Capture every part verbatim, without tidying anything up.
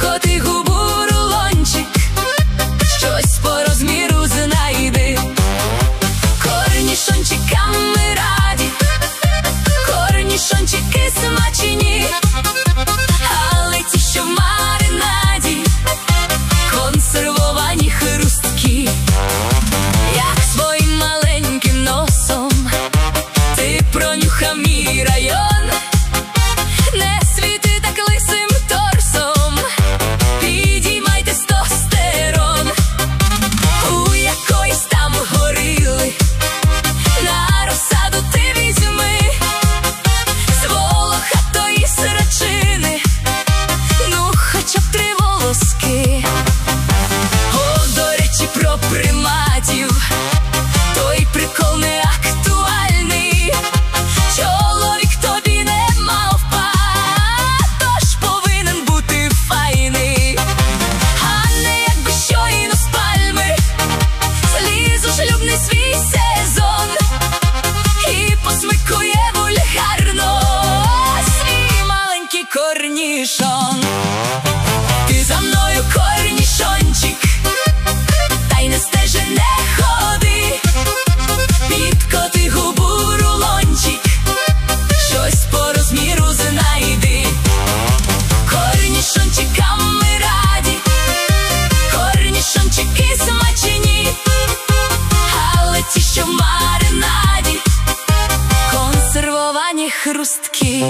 Підкоти губу рулончик, щось по розміру знайди. Корнішончикам ми раді, корнішончики смачні, але ті, що в маринаді, консервовані хрусткі. Як своїм маленьким носом ти пронюхав мій район, не світи так лисим торсом, підіймай тестостерон. У якоїсь там горили на розсаду ти візьми з волохатої срачини, ну хоча б три волоски. О, до речі, про приматів, той прикол не актуальний. Чоловік тобі не мавпа, тож повинен бути файний. А не якби щойно з пальми зліз у шлюбний свій сезон і посмикує вульгарно свій маленький корнішон. Ти за мною, корнішончик, та й не стежи, не ходи. Підкоти губу рулончик, щось по розміру знайди. Корнішончикам ми раді, корнішончики смачні, але ті, що в маринаді, консервовані хрусткі.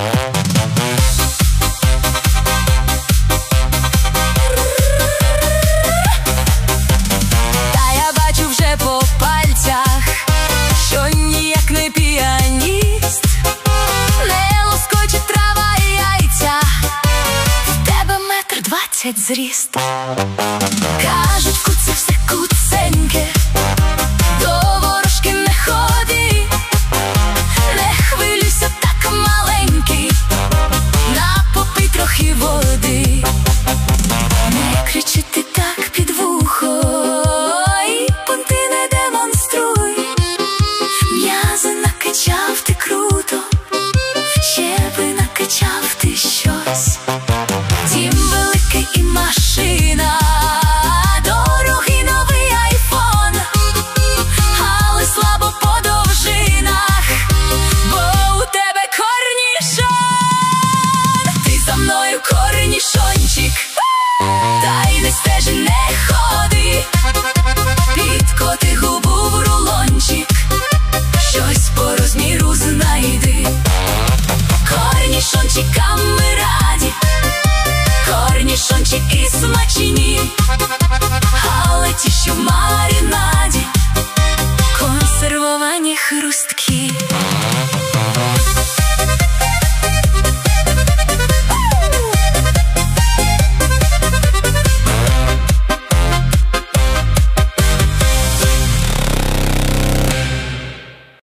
Та я бачу вже по пальцях, що ніяк не піаніст, не лоскоче трава і яйця, в тебе метр двадцять зріст. Кажуть, куце все куценьке, до ворожки не ходи, не хвилюйся так, маленький, напопий трохи води. Не кричи ти так під вухо, і понти не демонструй. М'язи накачав ти круто, ще би накачав ти щось. Дім великий і машина, дорогий новий айфон, але слабо по довжинах, бо у тебе корнішон. Ти за мною, корнішончик, та й не стежи, не ходи. Підкоти губу в рулончик, щось по розміру знайди. Корнішончикам ми раді, корнішончики смачні, але ті, що в маринаді, консервовані хрусткі.